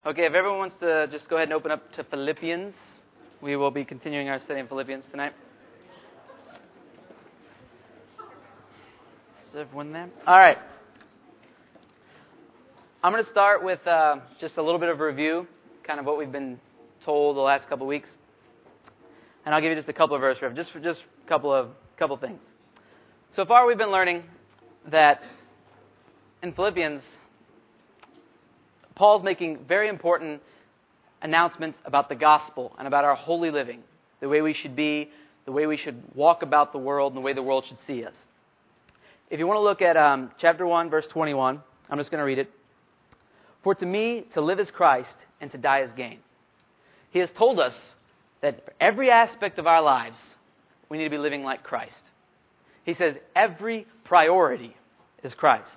Okay, if everyone wants to just go ahead and open up to Philippians, we will be continuing our study in Philippians tonight. Is everyone there? All right. I'm going to start with just a little bit of a review, kind of what we've been told the last couple of weeks. And I'll give you just a couple of verse rev, just a couple things. So far we've been learning that in Philippians, Paul's making very important announcements about the gospel and about our holy living, the way we should be, the way we should walk about the world, and the way the world should see us. If you want to look at chapter 1, verse 21, I'm just going to read it. For to me, to live is Christ, and to die is gain. He has told us that for every aspect of our lives, we need to be living like Christ. He says every priority is Christ.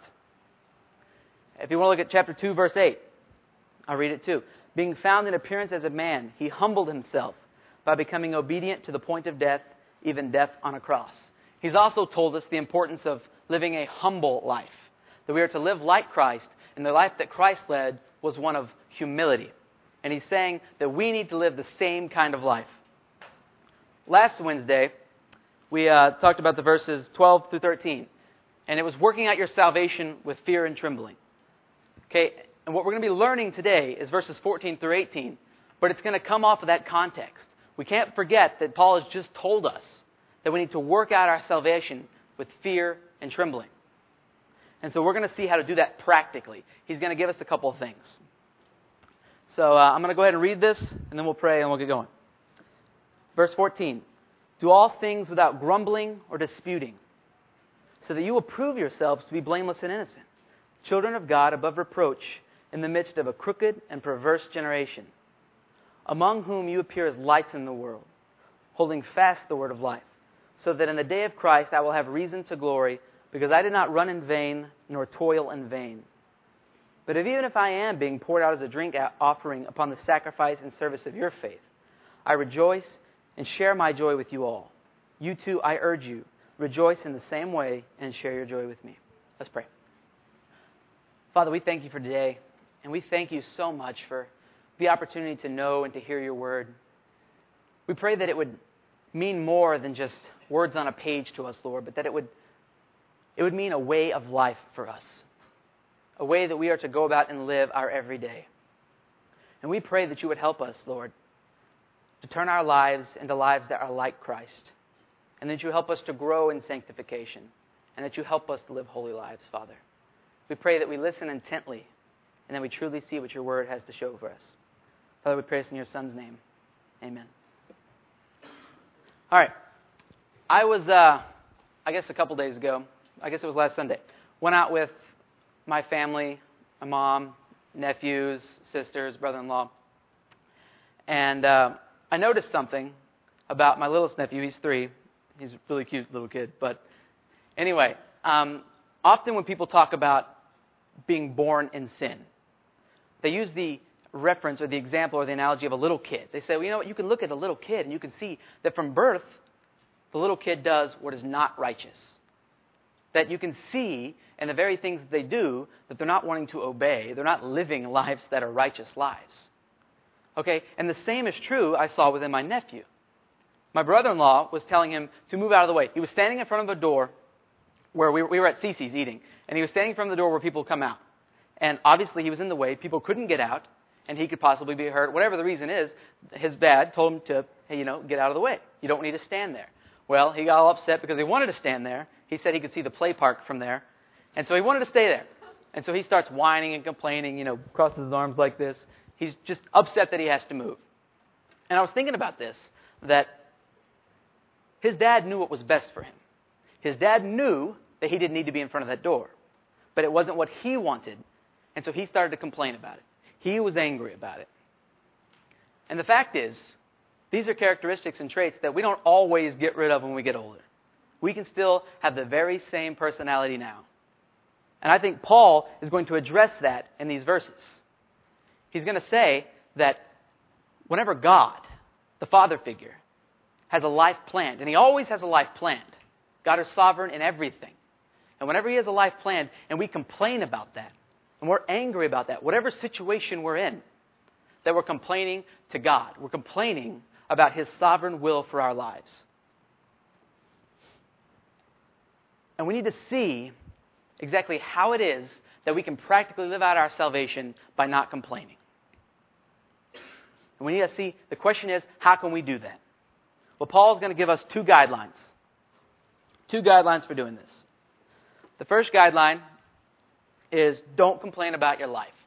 If you want to look at chapter 2, verse 8, I'll read it too. Being found in appearance as a man, he humbled himself by becoming obedient to the point of death, even death on a cross. He's also told us the importance of living a humble life, that we are to live like Christ, and the life that Christ led was one of humility. And he's saying that we need to live the same kind of life. Last Wednesday, we talked about the verses 12 through 13, and it was working out your salvation with fear and trembling. Okay, and what we're going to be learning today is verses 14 through 18, but it's going to come off of that context. We can't forget that Paul has just told us that we need to work out our salvation with fear and trembling. And so we're going to see how to do that practically. He's going to give us a couple of things. So I'm going to go ahead and read this, and then we'll pray and we'll get going. Verse 14, do all things without grumbling or disputing, so that you will prove yourselves to be blameless and innocent, children of God above reproach in the midst of a crooked and perverse generation, among whom you appear as lights in the world, holding fast the word of life, so that in the day of Christ I will have reason to glory, because I did not run in vain nor toil in vain. But even if I am being poured out as a drink offering upon the sacrifice and service of your faith, I rejoice and share my joy with you all. You too, I urge you, rejoice in the same way and share your joy with me. Let's pray. Father, we thank you for today, and we thank you so much for the opportunity to know and to hear your word. We pray that it would mean more than just words on a page to us, Lord, but that it would mean a way of life for us, a way that we are to go about and live our everyday. And we pray that you would help us, Lord, to turn our lives into lives that are like Christ, and that you help us to grow in sanctification, and that you help us to live holy lives, Father. We pray that we listen intently, and that we truly see what your word has to show for us. Father, we pray this in your Son's name. Amen. All right. I was, I guess a couple days ago, I guess it was last Sunday, went out with my family, my mom, nephews, sisters, brother-in-law, and I noticed something about my littlest nephew. He's 3. He's a really cute little kid. But anyway, often when people talk about being born in sin, they use the reference or the example or the analogy of a little kid. They say, well, you know what, you can look at a little kid and you can see that from birth, the little kid does what is not righteous. That you can see in the very things that they do that they're not wanting to obey. They're not living lives that are righteous lives. Okay, and the same is true I saw within my nephew. My brother-in-law was telling him to move out of the way. He was standing in front of a door where we were at Cece's eating, and he was standing in front of the door where people come out. And obviously he was in the way. People couldn't get out, and he could possibly be hurt. Whatever the reason is, his dad told him to, hey, get out of the way. You don't need to stand there. Well, he got all upset because he wanted to stand there. He said he could see the play park from there, and so he wanted to stay there. And so he starts whining and complaining, crosses his arms like this. He's just upset that he has to move. And I was thinking about this, that his dad knew what was best for him. His dad knew that he didn't need to be in front of that door. But it wasn't what he wanted, and so he started to complain about it. He was angry about it. And the fact is, these are characteristics and traits that we don't always get rid of when we get older. We can still have the very same personality now. And I think Paul is going to address that in these verses. He's going to say that whenever God, the Father figure, has a life planned, and he always has a life planned. God is sovereign in everything. And whenever he has a life planned and we complain about that, and we're angry about that, whatever situation we're in, that we're complaining to God. We're complaining about His sovereign will for our lives. And we need to see exactly how it is that we can practically live out our salvation by not complaining. And we need to see, the question is, how can we do that? Well, Paul's going to give us two guidelines. Two guidelines for doing this. The first guideline is don't complain about your life.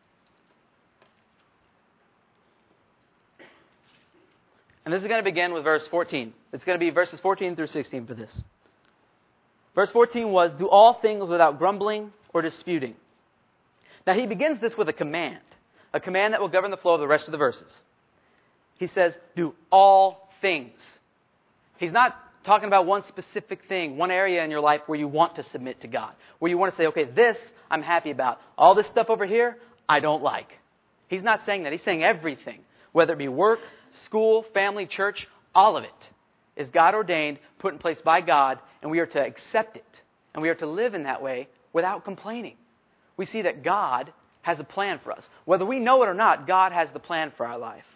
And this is going to begin with verse 14. It's going to be verses 14 through 16 for this. Verse 14 was, do all things without grumbling or disputing. Now he begins this with a command that will govern the flow of the rest of the verses. He says, do all things. He's not talking about one specific thing, one area in your life where you want to submit to God, where you want to say, okay, this I'm happy about. All this stuff over here, I don't like. He's not saying that. He's saying everything, whether it be work, school, family, church, all of it is God ordained, put in place by God, and we are to accept it. And we are to live in that way without complaining. We see that God has a plan for us. Whether we know it or not, God has the plan for our life.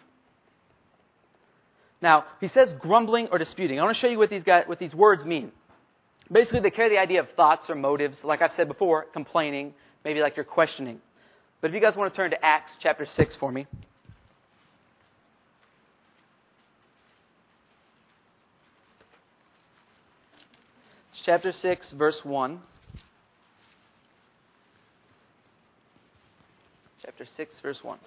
Now, he says grumbling or disputing. I want to show you what these words mean. Basically, they carry the idea of thoughts or motives, like I've said before, complaining, maybe like you're questioning. But if you guys want to turn to Acts chapter 6 for me. Chapter 6, verse 1. Chapter 6, verse 1.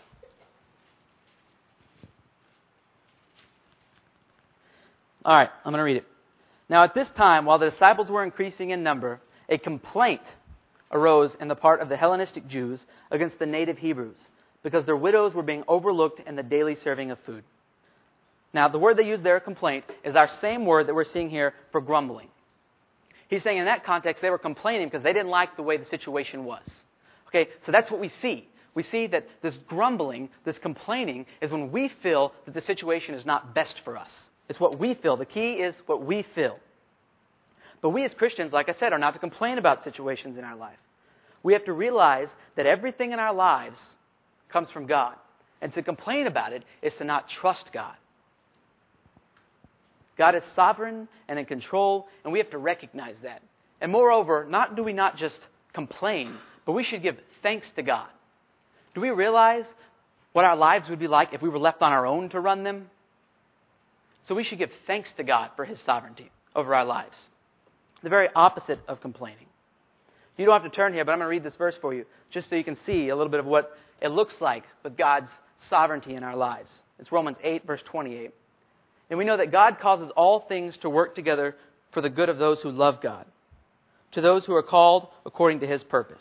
All right, I'm going to read it. Now at this time, while the disciples were increasing in number, a complaint arose in the part of the Hellenistic Jews against the native Hebrews, because their widows were being overlooked in the daily serving of food. Now the word they use there, complaint, is our same word that we're seeing here for grumbling. He's saying in that context they were complaining because they didn't like the way the situation was. Okay, so that's what we see. We see that this grumbling, this complaining, is when we feel that the situation is not best for us. It's what we feel. The key is what we feel. But we as Christians, like I said, are not to complain about situations in our life. We have to realize that everything in our lives comes from God. And to complain about it is to not trust God. God is sovereign and in control, and we have to recognize that. And moreover, do we not just complain, but we should give thanks to God. Do we realize what our lives would be like if we were left on our own to run them? So we should give thanks to God for His sovereignty over our lives. The very opposite of complaining. You don't have to turn here, but I'm going to read this verse for you, just so you can see a little bit of what it looks like with God's sovereignty in our lives. It's Romans 8, verse 28. And we know that God causes all things to work together for the good of those who love God, to those who are called according to His purpose.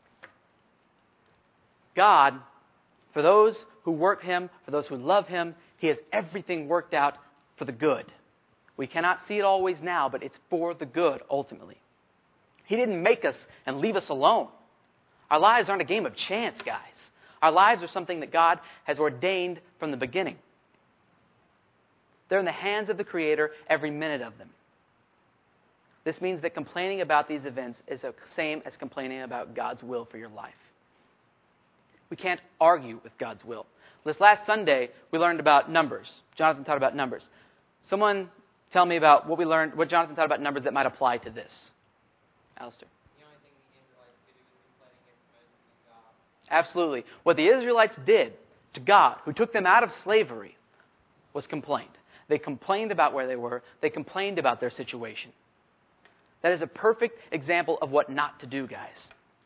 God, for those who work Him, for those who love Him, He has everything worked out for the good. We cannot see it always now, but it's for the good ultimately. He didn't make us and leave us alone. Our lives aren't a game of chance, guys. Our lives are something that God has ordained from the beginning. They're in the hands of the Creator, every minute of them. This means that complaining about these events is the same as complaining about God's will for your life. We can't argue with God's will. This last Sunday, we learned about numbers. Jonathan taught about numbers. Someone tell me about what Jonathan taught about numbers that might apply to this. Alistair. The only thing the Israelites did was complaining against Moses and God. Absolutely. What the Israelites did to God, who took them out of slavery, was complained. They complained about where they were. They complained about their situation. That is a perfect example of what not to do, guys.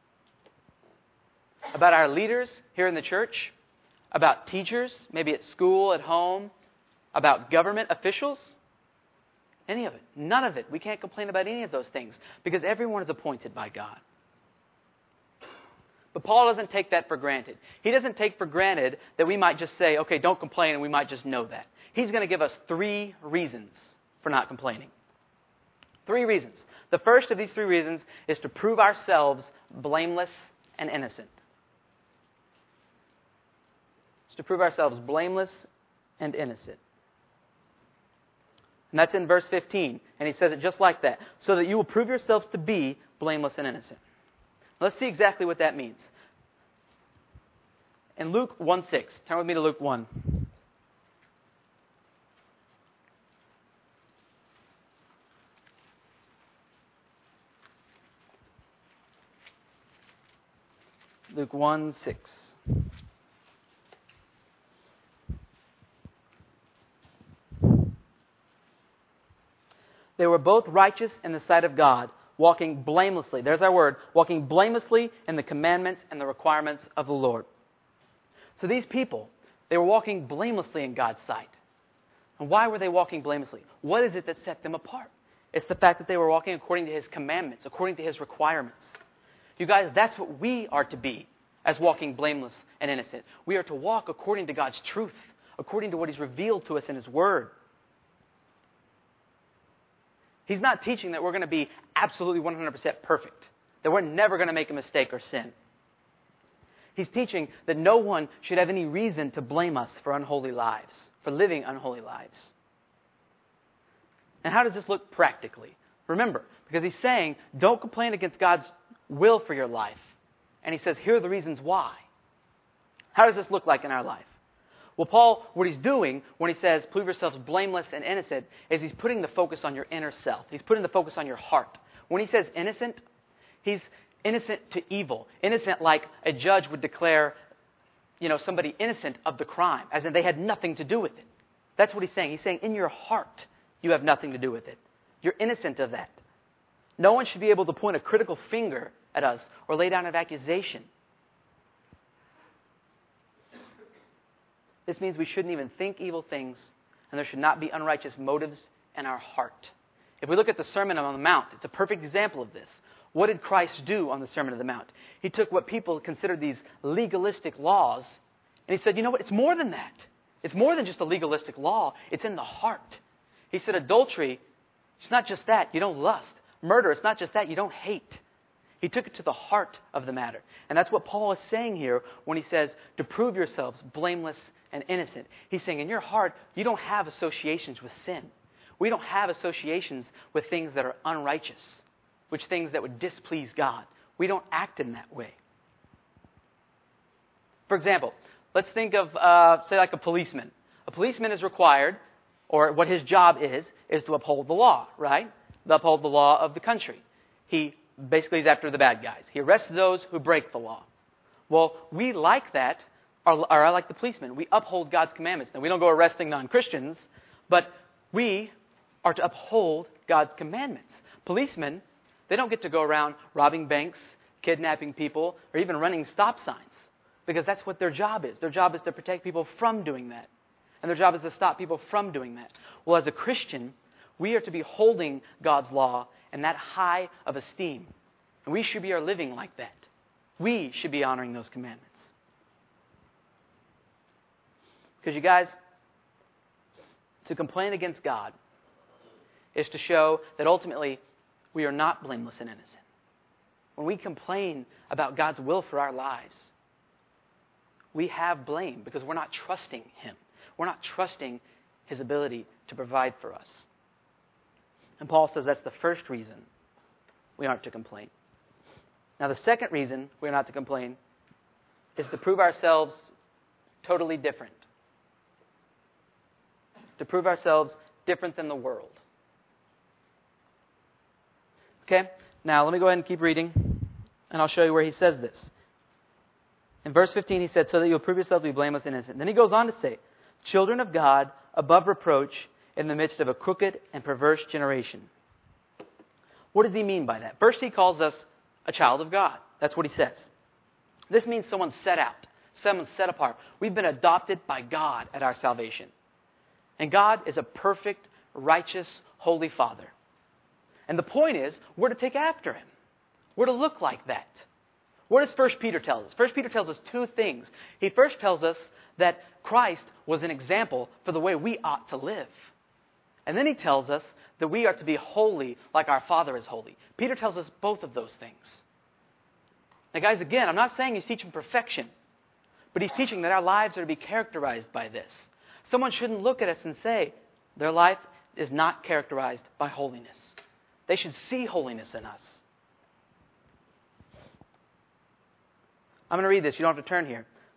About our leaders here in the church, about teachers, maybe at school, at home, about government officials, any of it. None of it. We can't complain about any of those things because everyone is appointed by God. But Paul doesn't take that for granted. He doesn't take for granted that we might just say, okay, don't complain, and we might just know that. He's going to give us 3 reasons for not complaining. 3 reasons. The first of these 3 reasons is to prove ourselves blameless and innocent. It's to prove ourselves blameless and innocent. And that's in verse 15. And he says it just like that. So that you will prove yourselves to be blameless and innocent. Let's see exactly what that means. In Luke 1:6, turn with me to Luke 1. Luke 1:6. They were both righteous in the sight of God, walking blamelessly. There's our word. Walking blamelessly in the commandments and the requirements of the Lord. So these people, they were walking blamelessly in God's sight. And why were they walking blamelessly? What is it that set them apart? It's the fact that they were walking according to His commandments, according to His requirements. You guys, that's what we are to be as walking blameless and innocent. We are to walk according to God's truth, according to what He's revealed to us in His Word. He's not teaching that we're going to be absolutely 100% perfect, that we're never going to make a mistake or sin. He's teaching that no one should have any reason to blame us for unholy lives, for living unholy lives. And how does this look practically? Remember, because he's saying, don't complain against God's will for your life. And he says, here are the reasons why. How does this look like in our life? Well, Paul, what he's doing when he says, prove yourselves blameless and innocent, is he's putting the focus on your inner self. He's putting the focus on your heart. When he says innocent, he's innocent to evil. Innocent like a judge would declare, somebody innocent of the crime, as in they had nothing to do with it. That's what he's saying. He's saying in your heart, you have nothing to do with it. You're innocent of that. No one should be able to point a critical finger at us or lay down an accusation. This means we shouldn't even think evil things, and there should not be unrighteous motives in our heart. If we look at the Sermon on the Mount, it's a perfect example of this. What did Christ do on the Sermon on the Mount? He took what people considered these legalistic laws, and he said, you know what, it's more than that. It's more than just a legalistic law. It's in the heart. He said adultery, it's not just that, you don't lust. Murder, it's not just that, you don't hate. He took it to the heart of the matter. And that's what Paul is saying here when he says, to prove yourselves blameless and innocent. He's saying in your heart, you don't have associations with sin. We don't have associations with things that are unrighteous, which things that would displease God. We don't act in that way. For example, let's think of, say, like a policeman. A policeman is required, or what his job is to uphold the law, right? To uphold the law of the country. He basically is after the bad guys. He arrests those who break the law. Well, we like that, or like the policeman. We uphold God's commandments. Now, we don't go arresting non-Christians, but we are to uphold God's commandments. Policemen, they don't get to go around robbing banks, kidnapping people, or even running stop signs, because that's what their job is. Their job is to protect people from doing that. And their job is to stop people from doing that. Well, as a Christian, we are to be holding God's law in that high of esteem. And we should be living like that. We should be honoring those commandments. Because you guys, to complain against God is to show that ultimately we are not blameless and innocent. When we complain about God's will for our lives, we have blame because we're not trusting Him. We're not trusting His ability to provide for us. And Paul says that's the first reason we aren't to complain. Now, the second reason we're not to complain is to prove ourselves totally different. To prove ourselves different than the world. Okay? Now, let me go ahead and keep reading, and I'll show you where he says this. In verse 15, he said, so that you'll prove yourself to be blameless and innocent. Then he goes on to say, children of God, above reproach, in the midst of a crooked and perverse generation. What does he mean by that? First, he calls us a child of God. That's what he says. This means someone set out, someone set apart. We've been adopted by God at our salvation. And God is a perfect, righteous, holy Father. And the point is, we're to take after Him. We're to look like that. What does 1 Peter tell us? 1 Peter tells us two things. He first tells us that Christ was an example for the way we ought to live. And then he tells us that we are to be holy like our Father is holy. Peter tells us both of those things. Now guys, again, I'm not saying he's teaching perfection, but he's teaching that our lives are to be characterized by this. Someone shouldn't look at us and say, their life is not characterized by holiness. They should see holiness in us. I'm going to read this. You don't have to turn here.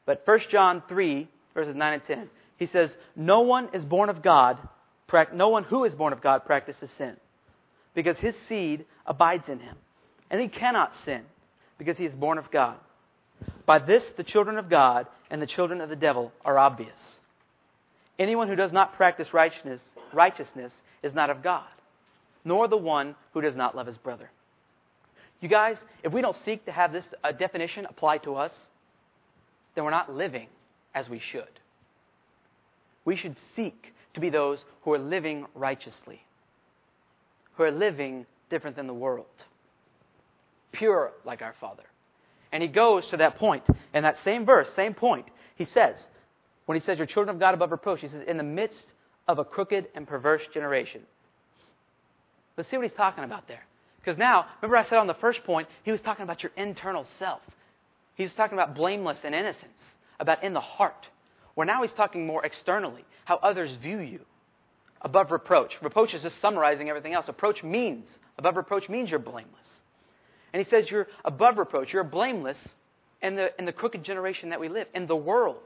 But 1 John 3, verses 9 and 10, he says, no one who is born of God practices sin, because his seed abides in him, and he cannot sin, because he is born of God. By this the children of God and the children of the devil are obvious. Anyone who does not practice righteousness is not of God, nor the one who does not love his brother. You guys, if we don't seek to have this definition applied to us, then we're not living as we should. We should seek to be those who are living righteously, who are living different than the world, pure like our Father. And he goes to that point. In that same verse, same point, he says, when he says, you're children of God above reproach, he says, in the midst of a crooked and perverse generation. Let's see what he's talking about there. Because now, remember I said on the first point, he was talking about your internal self. He was talking about blameless and innocence, about in the heart. Where now he's talking more externally, how others view you. Above reproach. Reproach is just summarizing everything else. Above reproach means you're blameless. And he says you're above reproach, you're blameless in the crooked generation that we live, in the world.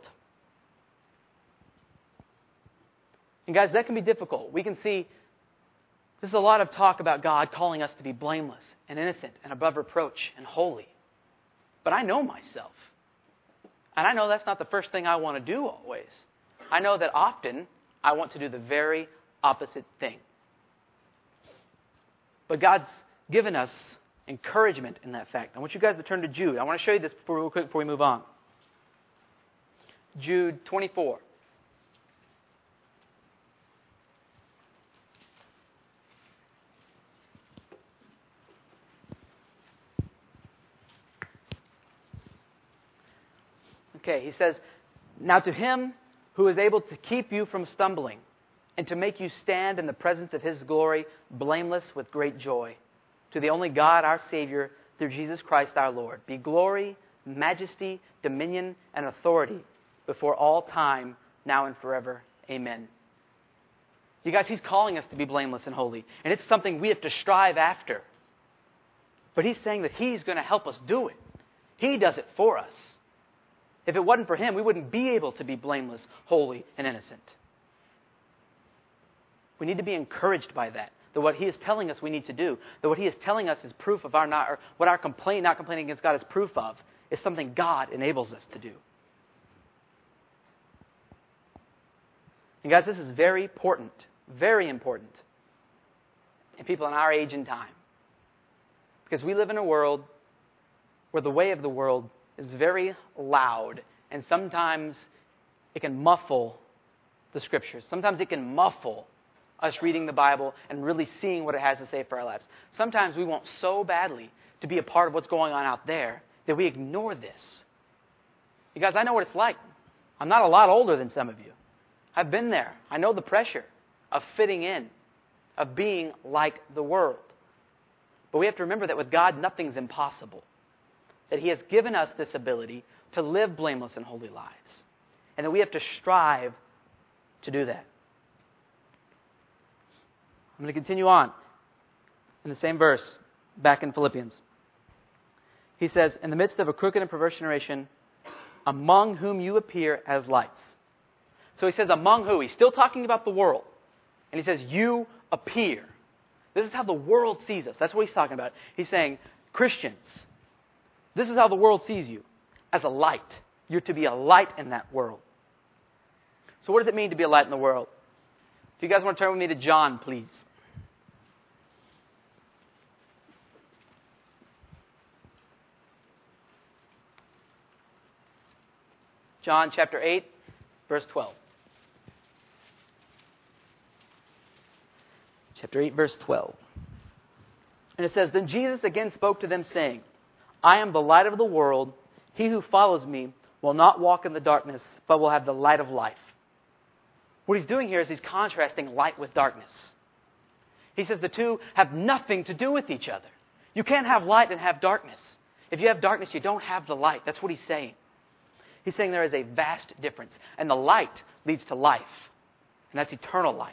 And guys, that can be difficult. We can see there's a lot of talk about God calling us to be blameless and innocent and above reproach and holy. But I know myself. And I know that's not the first thing I want to do always. I know that often I want to do the very opposite thing. But God's given us encouragement in that fact. I want you guys to turn to Jude. I want to show you this real quick before we move on. Jude 24. Okay, he says, now to him who is able to keep you from stumbling and to make you stand in the presence of his glory, blameless with great joy, to the only God, our Savior, through Jesus Christ our Lord, be glory, majesty, dominion, and authority before all time, now and forever. Amen. You guys, he's calling us to be blameless and holy, and it's something we have to strive after. But he's saying that he's going to help us do it. He does it for us. If it wasn't for him, we wouldn't be able to be blameless, holy, and innocent. We need to be encouraged by that. That what he is telling us we need to do, that what he is telling us is proof of our not complaining against God is proof of, is something God enables us to do. And guys, this is very important, in people in our age and time. Because we live in a world where the way of the world is very loud, and sometimes it can muffle the Scriptures. Sometimes it can muffle us reading the Bible and really seeing what it has to say for our lives. Sometimes we want so badly to be a part of what's going on out there that we ignore this. You guys, I know what it's like. I'm not a lot older than some of you. I've been there. I know the pressure of fitting in, of being like the world. But we have to remember that with God, nothing's impossible. That he has given us this ability to live blameless and holy lives. And that we have to strive to do that. I'm going to continue on in the same verse, back in Philippians. He says, in the midst of a crooked and perverse generation, among whom you appear as lights. So he says, among who? He's still talking about the world. And he says, you appear. This is how the world sees us. That's what he's talking about. He's saying, Christians, this is how the world sees you, as a light. You're to be a light in that world. So what does it mean to be a light in the world? If you guys want to turn with me to John, please. John chapter 8, verse 12. Chapter 8, verse 12. And it says, then Jesus again spoke to them, saying, I am the light of the world. He who follows me will not walk in the darkness, but will have the light of life. What he's doing here is he's contrasting light with darkness. He says the two have nothing to do with each other. You can't have light and have darkness. If you have darkness, you don't have the light. That's what he's saying. He's saying there is a vast difference. And the light leads to life. And that's eternal life.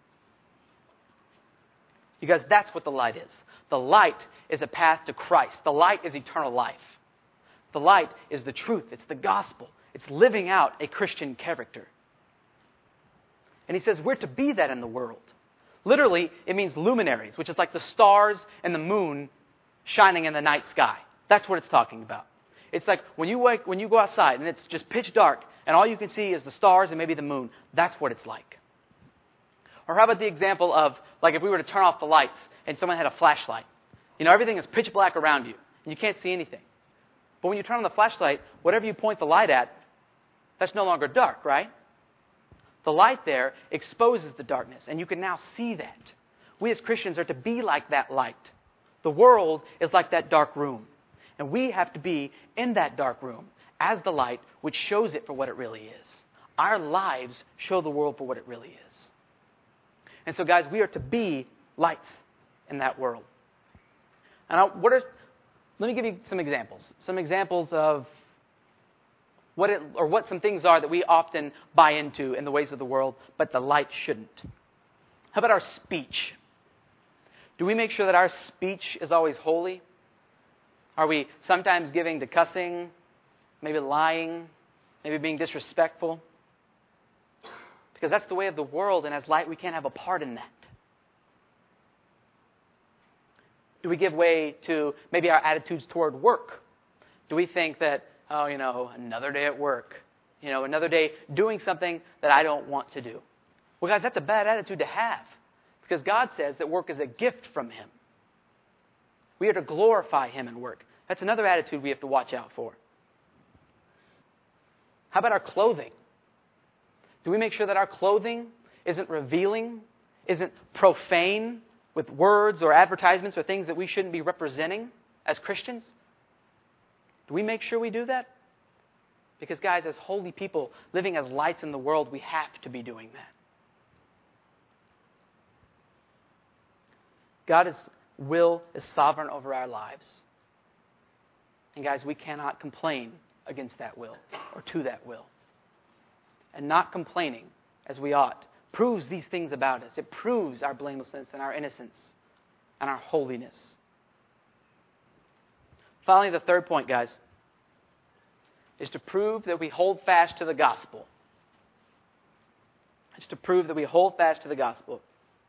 You guys, that's what the light is. The light is a path to Christ. The light is eternal life. The light is the truth. It's the gospel. It's living out a Christian character. And he says we're to be that in the world. Literally, it means luminaries, which is like the stars and the moon shining in the night sky. That's what it's talking about. It's like when you go outside and it's just pitch dark and all you can see is the stars and maybe the moon. That's what it's like. Or how about the example of, like, if we were to turn off the lights and someone had a flashlight. You know, everything is pitch black around you and you can't see anything. But when you turn on the flashlight, whatever you point the light at, that's no longer dark, right? The light there exposes the darkness, and you can now see that. We as Christians are to be like that light. The world is like that dark room, and we have to be in that dark room as the light which shows it for what it really is. Our lives show the world for what it really is. And so, guys, we are to be lights in that world. And let me give you some examples. Some examples of what some things are that we often buy into in the ways of the world, but the light shouldn't. How about our speech? Do we make sure that our speech is always holy? Are we sometimes giving to cussing, maybe lying, maybe being disrespectful? Because that's the way of the world, and as light, we can't have a part in that. Do we give way to maybe our attitudes toward work? Do we think that, another day at work, another day doing something that I don't want to do? Well, guys, that's a bad attitude to have, because God says that work is a gift from Him. We are to glorify Him in work. That's another attitude we have to watch out for. How about our clothing? Do we make sure that our clothing isn't revealing, isn't profane with words or advertisements or things that we shouldn't be representing as Christians? Do we make sure we do that? Because, guys, as holy people living as lights in the world, we have to be doing that. God's will is sovereign over our lives. And, guys, we cannot complain against that will or to that will. And not complaining as we ought proves these things about us. It proves our blamelessness and our innocence and our holiness. Finally, the third point, guys, is to prove that we hold fast to the gospel. It's to prove that we hold fast to the gospel.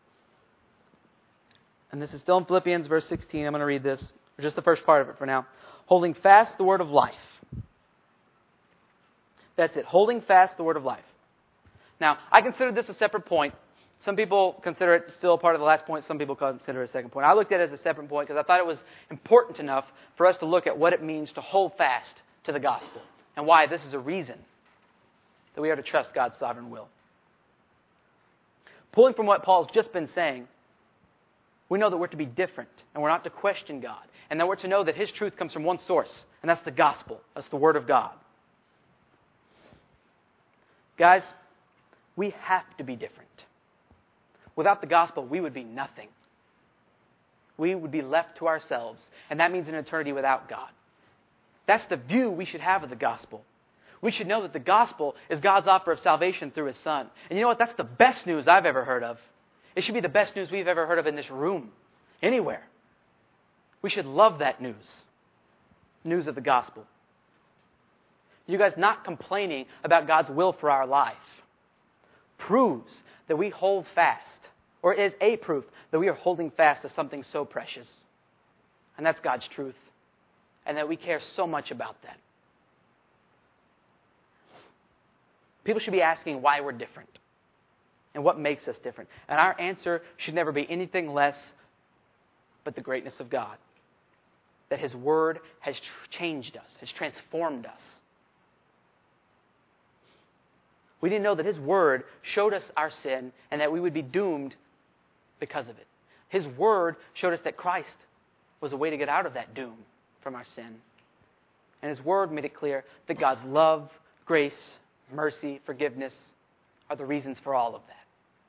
And this is still in Philippians verse 16. I'm going to read this, or just the first part of it for now. Holding fast the word of life. That's it. Holding fast the word of life. Now, I consider this a separate point. Some people consider it still part of the last point. Some people consider it a second point. I looked at it as a separate point because I thought it was important enough for us to look at what it means to hold fast to the gospel and why this is a reason that we are to trust God's sovereign will. Pulling from what Paul's just been saying, we know that we're to be different and we're not to question God. And that we're to know that His truth comes from one source, and that's the gospel. That's the Word of God. Guys, we have to be different. Without the gospel, we would be nothing. We would be left to ourselves, and that means an eternity without God. That's the view we should have of the gospel. We should know that the gospel is God's offer of salvation through His Son. And you know what? That's the best news I've ever heard of. It should be the best news we've ever heard of in this room, anywhere. We should love that news of the gospel. You guys not complaining about God's will for our life proves that we hold fast, or is a proof that we are holding fast to something so precious. And that's God's truth. And that we care so much about that. People should be asking why we're different and what makes us different. And our answer should never be anything less but the greatness of God. That His Word has changed us, has transformed us. We didn't know that His Word showed us our sin and that we would be doomed because of it. His Word showed us that Christ was a way to get out of that doom from our sin. And His Word made it clear that God's love, grace, mercy, forgiveness are the reasons for all of that.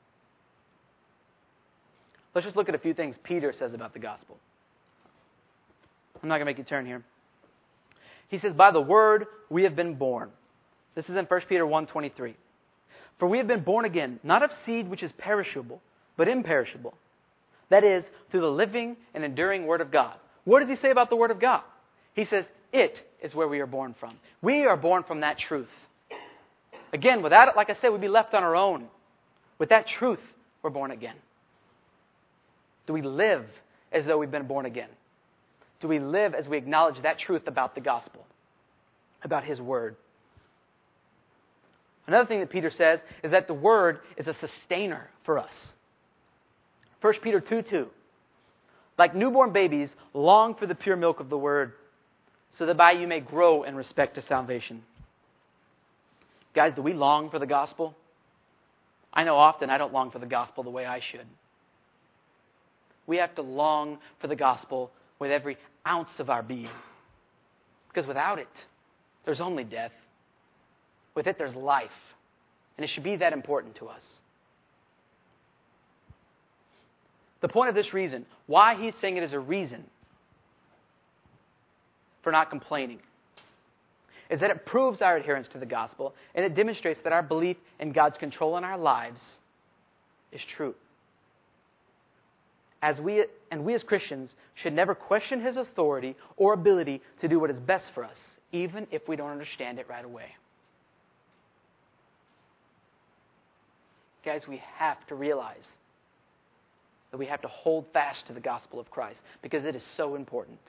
Let's just look at a few things Peter says about the gospel. I'm not going to make you turn here. He says, by the Word we have been born. This is in 1 Peter 1:23. For we have been born again, not of seed which is perishable, but imperishable. That is, through the living and enduring Word of God. What does he say about the Word of God? He says, it is where we are born from. We are born from that truth. Again, without it, like I said, we'd be left on our own. With that truth, we're born again. Do we live as though we've been born again? Do we live as we acknowledge that truth about the gospel, about His Word? Another thing that Peter says is that the Word is a sustainer for us. 1 Peter 2:2. Like newborn babies, long for the pure milk of the Word, so that by you may grow in respect to salvation. Guys, do we long for the gospel? I know often I don't long for the gospel the way I should. We have to long for the gospel with every ounce of our being. Because without it, there's only death. With it, there's life. And it should be that important to us. The point of this reason, why he's saying it is a reason for not complaining, is that it proves our adherence to the gospel, and it demonstrates that our belief in God's control in our lives is true. We as Christians should never question His authority or ability to do what is best for us, even if we don't understand it right away. Guys, we have to realize that we have to hold fast to the gospel of Christ because it is so important.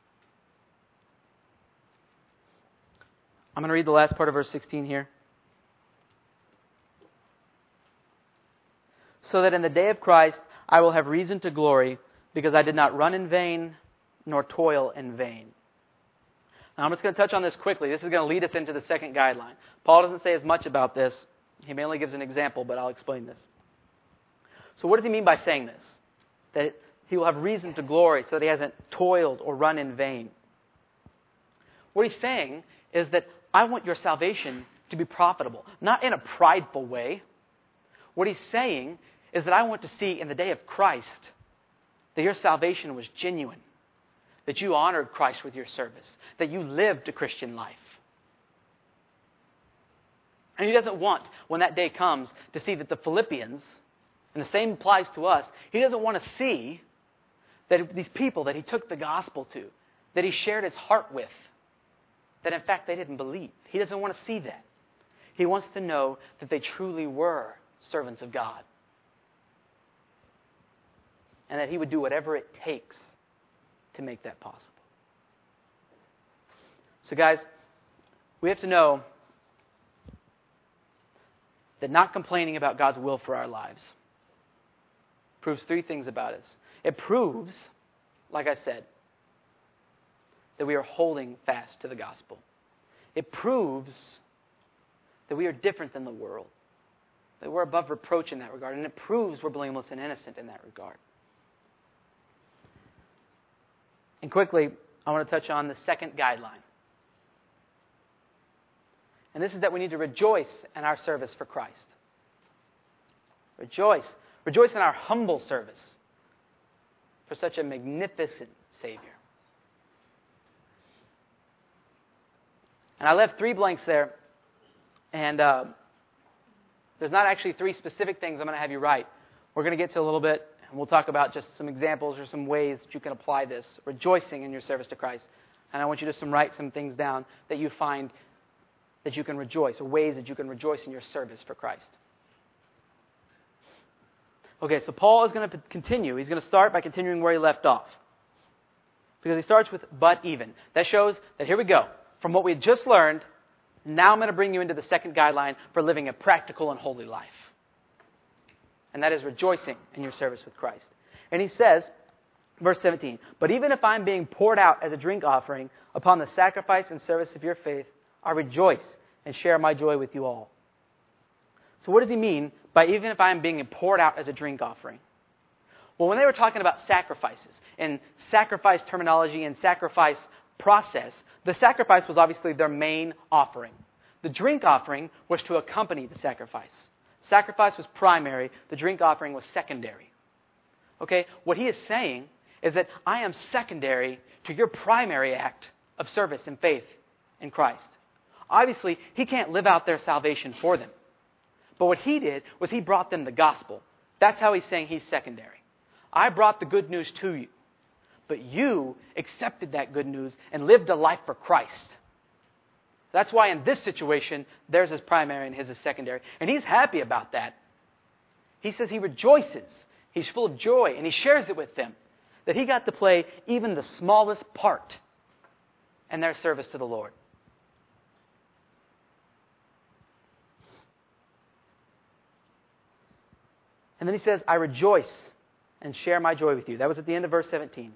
I'm going to read the last part of verse 16 here. So that in the day of Christ I will have reason to glory, because I did not run in vain nor toil in vain. Now I'm just going to touch on this quickly. This is going to lead us into the second guideline. Paul doesn't say as much about this. He mainly gives an example, but I'll explain this. So what does he mean by saying this? That he will have reason to glory so that he hasn't toiled or run in vain. What he's saying is that I want your salvation to be profitable, not in a prideful way. What he's saying is that I want to see in the day of Christ that your salvation was genuine, that you honored Christ with your service, that you lived a Christian life. And he doesn't want, when that day comes, to see that the Philippians, and the same applies to us, he doesn't want to see that these people that he took the gospel to, that he shared his heart with, that in fact they didn't believe. He doesn't want to see that. He wants to know that they truly were servants of God. And that he would do whatever it takes to make that possible. So guys, we have to know that not complaining about God's will for our lives proves three things about us. It proves, like I said, that we are holding fast to the gospel. It proves that we are different than the world, that we're above reproach in that regard, and it proves we're blameless and innocent in that regard. And quickly, I want to touch on the second guideline. And this is that we need to rejoice in our service for Christ. Rejoice. Rejoice in our humble service for such a magnificent Savior. And I left 3 blanks there. And there's not actually 3 specific things I'm going to have you write. We're going to get to a little bit, and we'll talk about just some examples or some ways that you can apply this, rejoicing in your service to Christ. And I want you to write some things down that you find that you can rejoice, or ways that you can rejoice in your service for Christ. Okay, so Paul is going to continue. He's going to start by continuing where he left off. Because he starts with but even. That shows that here we go. From what we had just learned, now I'm going to bring you into the second guideline for living a practical and holy life. And that is rejoicing in your service with Christ. And he says, verse 17, but even if I'm being poured out as a drink offering upon the sacrifice and service of your faith, I rejoice and share my joy with you all. So what does he mean by even if I'm being poured out as a drink offering? Well, when they were talking about sacrifices, and sacrifice terminology and sacrifice process, the sacrifice was obviously their main offering. The drink offering was to accompany the sacrifice. Sacrifice was primary, the drink offering was secondary. Okay, what he is saying is that I am secondary to your primary act of service and faith in Christ. Obviously, he can't live out their salvation for them. But what he did was he brought them the gospel. That's how he's saying he's secondary. I brought the good news to you, but you accepted that good news and lived a life for Christ. That's why in this situation, theirs is primary and his is secondary. And he's happy about that. He says he rejoices. He's full of joy, and he shares it with them, that he got to play even the smallest part in their service to the Lord. And then he says, I rejoice and share my joy with you. That was at the end of verse 17.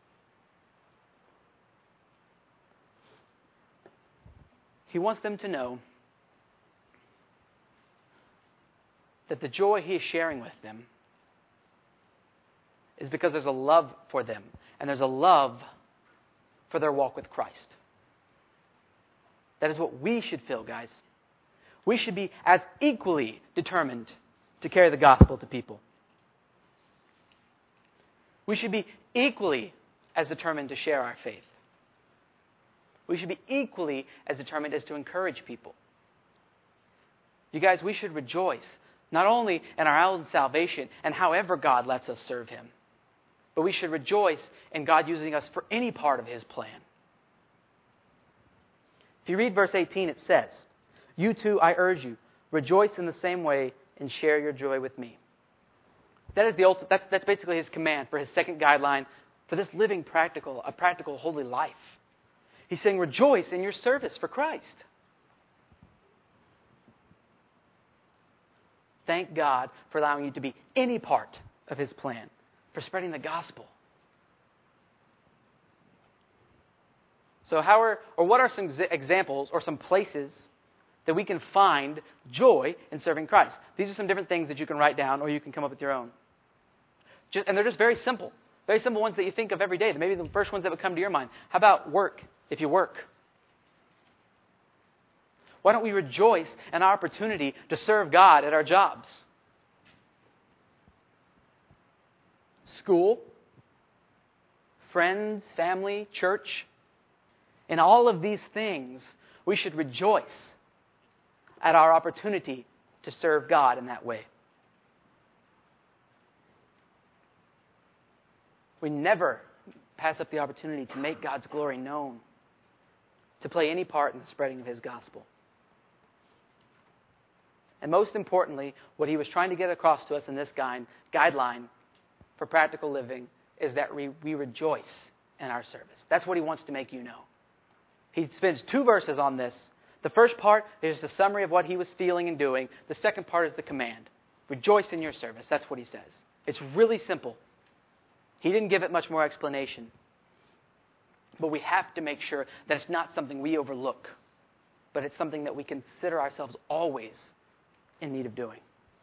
He wants them to know that the joy he is sharing with them is because there's a love for them, and there's a love for their walk with Christ. That is what we should feel, guys. We should be as equally determined to carry the gospel to people. We should be equally as determined to share our faith. We should be equally as determined as to encourage people. You guys, we should rejoice not only in our own salvation and however God lets us serve Him, but we should rejoice in God using us for any part of His plan. If you read verse 18, it says, you too, I urge you, rejoice in the same way and share your joy with me. That is that's basically His command for His second guideline for this living a practical holy life. He's saying, rejoice in your service for Christ. Thank God for allowing you to be any part of His plan, for spreading the gospel. So what are some examples or some places that we can find joy in serving Christ? These are some different things that you can write down, or you can come up with your own. And they're just very simple ones that you think of every day. Maybe the first ones that would come to your mind. How about work, if you work? Why don't we rejoice in our opportunity to serve God at our jobs? School, friends, family, church. In all of these things, we should rejoice at our opportunity to serve God in that way. We never pass up the opportunity to make God's glory known, to play any part in the spreading of His gospel. And most importantly, what he was trying to get across to us in this guideline for practical living is that we rejoice in our service. That's what he wants to make you know. He spends 2 verses on this. The first part is the summary of what he was feeling and doing. The second part is the command. Rejoice in your service. That's what he says. It's really simple. He didn't give it much more explanation. But we have to make sure that it's not something we overlook, but it's something that we consider ourselves always in need of doing.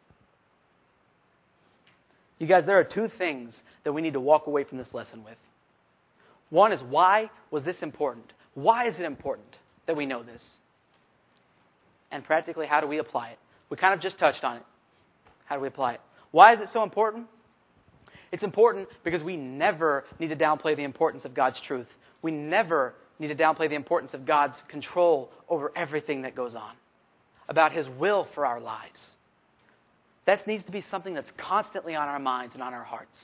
You guys, there are 2 things that we need to walk away from this lesson with. One is, why was this important? Why is it important that we know this? And practically, how do we apply it? We kind of just touched on it. How do we apply it? Why is it so important? It's important because we never need to downplay the importance of God's truth. We never need to downplay the importance of God's control over everything that goes on, about His will for our lives. That needs to be something that's constantly on our minds and on our hearts.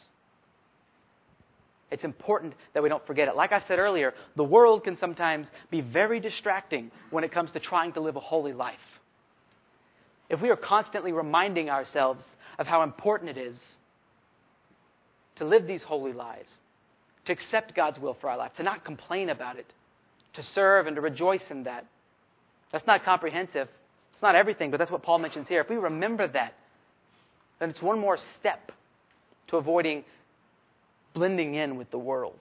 It's important that we don't forget it. Like I said earlier, the world can sometimes be very distracting when it comes to trying to live a holy life. If we are constantly reminding ourselves of how important it is to live these holy lives, to accept God's will for our life, to not complain about it, to serve and to rejoice in that. That's not comprehensive. It's not everything, but that's what Paul mentions here. If we remember that, then it's one more step to avoiding blending in with the world.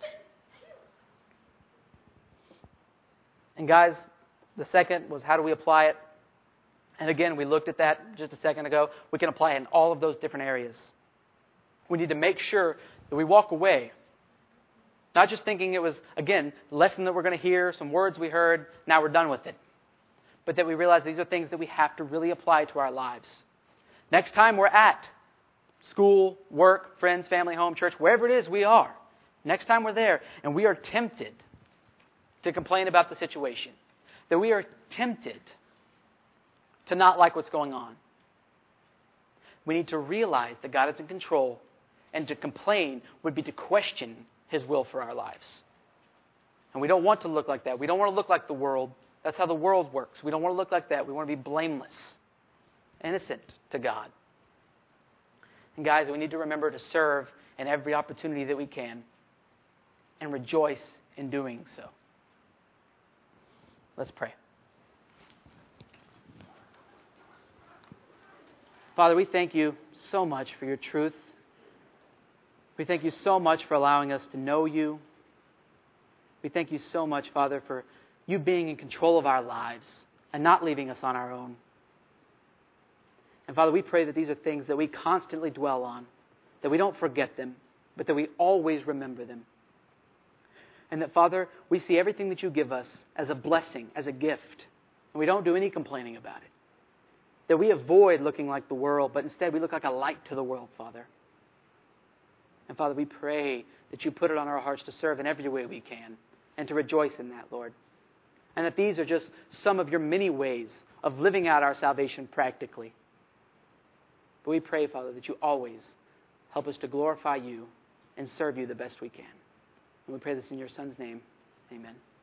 And guys, the second was, how do we apply it? And again, we looked at that just a second ago. We can apply it in all of those different areas. We need to make sure that we walk away not just thinking it was, again, a lesson that we're going to hear, some words we heard, now we're done with it. But that we realize these are things that we have to really apply to our lives. Next time we're at school, work, friends, family, home, church, wherever it is we are, next time we're there and we are tempted to complain about the situation, that we are tempted to not like what's going on, we need to realize that God is in control, and to complain would be to question His will for our lives. And we don't want to look like that. We don't want to look like the world. That's how the world works. We don't want to look like that. We want to be blameless, innocent to God. And guys, we need to remember to serve in every opportunity that we can and rejoice in doing so. Let's pray. Father, we thank you so much for your truth. We thank you so much for allowing us to know you. We thank you so much, Father, for you being in control of our lives and not leaving us on our own. And Father, we pray that these are things that we constantly dwell on, that we don't forget them, but that we always remember them. And that, Father, we see everything that you give us as a blessing, as a gift, and we don't do any complaining about it. That we avoid looking like the world, but instead we look like a light to the world, Father. And Father, we pray that you put it on our hearts to serve in every way we can and to rejoice in that, Lord. And that these are just some of your many ways of living out our salvation practically. But we pray, Father, that you always help us to glorify you and serve you the best we can. And we pray this in your Son's name. Amen.